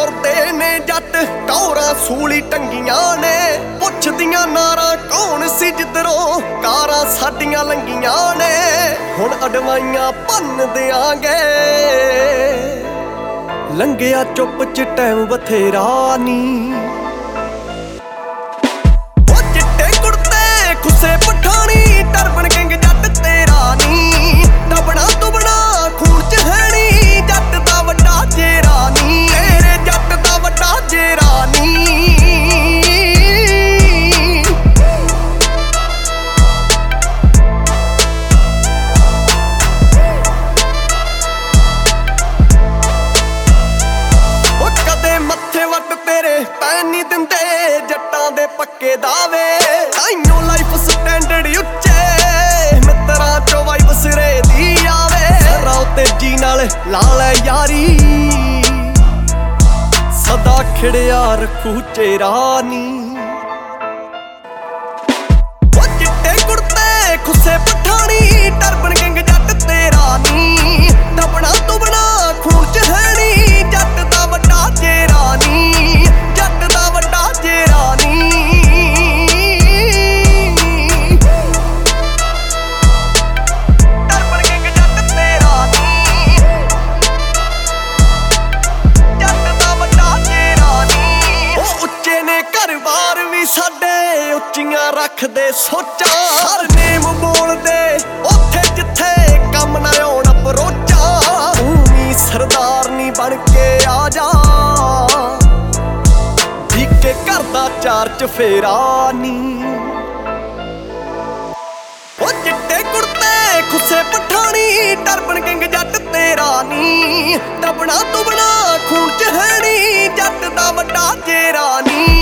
ਤੁਰਦੇ ਨੇ ਜੱਟ ਟੌਰਾਂ ਸੂਲੀ ਟੰਗੀਆਂ ਨੇ ਪੁੱਛਦੀਆਂ ਨਾਰਾਂ ਕੌਣ ਸੀ ਜਿੱਧਰੋਂ ਕਾਰਾਂ ਸਾਡੀਆਂ ਲੰਗੀਆਂ ਨੇ ਹੁਣ ਅਡਵਾਈਆਂ ਭੰਨ ਦਿਆਂਗੇ ਲੰਘਿਆ ਚੁੱਪ ਚ ਟਾਈਮ ਬਥੇਰਾ ਨੀ ਉਹ ਚਿੱਟੇ ਕੁੜਤੇ ਖੁੱਸੇ ਪਠਾਣੀ ਟਰਬਨ ਕਿੰਗ ਜੱਟ ਤੇਰਾ ਨੀ ਦਬਣਾ ਤੁਬਣਾ ਖੂਨ ਚ ਹੈ ਨੀ ਜੱਟ ਦਾ ਵੱਡਾ ਜੇਰਾ ਨੀ ਤੇਰੇ ਜੱਟ ਦਾ ਵੱਡਾ ਜੇਰਾ ਨੀ ਪੈਨ ਨੀ ਦਿੰਦੇ ਜੱਟਾਂ ਦੇ ਪੱਕੇ ਦਾਵੇ ਆਈਓ ਲਾਈਫ ਸਟੈਂਡਰਡ ਉੱਚੇ ਮਿੱਤਰਾਂ ਚੋਂ ਵਾਈਬ ਸਿਰੇ ਦੀ ਆਵੇ ਰਾਉ ਤੇਜੀ ਨਾਲ ਲਾ ਲੈ ਯਾਰੀ ਸਦਾ ਖਿੜਿਆ ਰੱਖੂ ਚਿਹਰਾ ਨੀ ਉਹ ਚਿੱਟੇ ਕੁੜਤੇ ਖੁੱਸੇ ਪਠਾਣੀ ਟਰਬਨ ਕਿੰਗ ਜੱਟ ਤੇਰਾ ਨੀ ਦਬਣਾ ਤੁਬਣਾ ਖੂਨ ਚ ਹੈ ਨੀ ਜੱਟ ਦਾ ਵੱਡਾ ਚਿਹਰਾ ਨੀ ਸਾਡੇ ਉੱਚੀਆਂ ਰੱਖਦੇ ਸੋਚਾਂ ਹਰ ਨੇਮ ਬੋਲਦੇ ਉੱਥੇ ਜਿੱਥੇ ਕੰਮ ਨਾ ਆਉਣ ਅਪਰੋਚਾਂ ਤੂੰ ਵੀ ਸਰਦਾਰ ਨੀ ਬਣ ਕੇ ਆ ਜਾ ਠੀਕੇ ਘਰ ਦਾ ਚਾਰ ਚਫੇਰਾ ਨੀ ਉਹ ਚਿੱਟੇ ਕੁੜਤੇ ਖੁੱਸੇ ਪਠਾਣੀ ਟਰਬਨ ਕਿੰਗ ਜੱਟ ਤੇਰਾ ਨੀ ਦਬਣਾ ਤੁਬਣਾ ਖੂਨ ਚ ਹੈ ਨੀ ਜੱਟ ਦਾ ਵੱਡਾ ਜੇਰਾ ਨੀ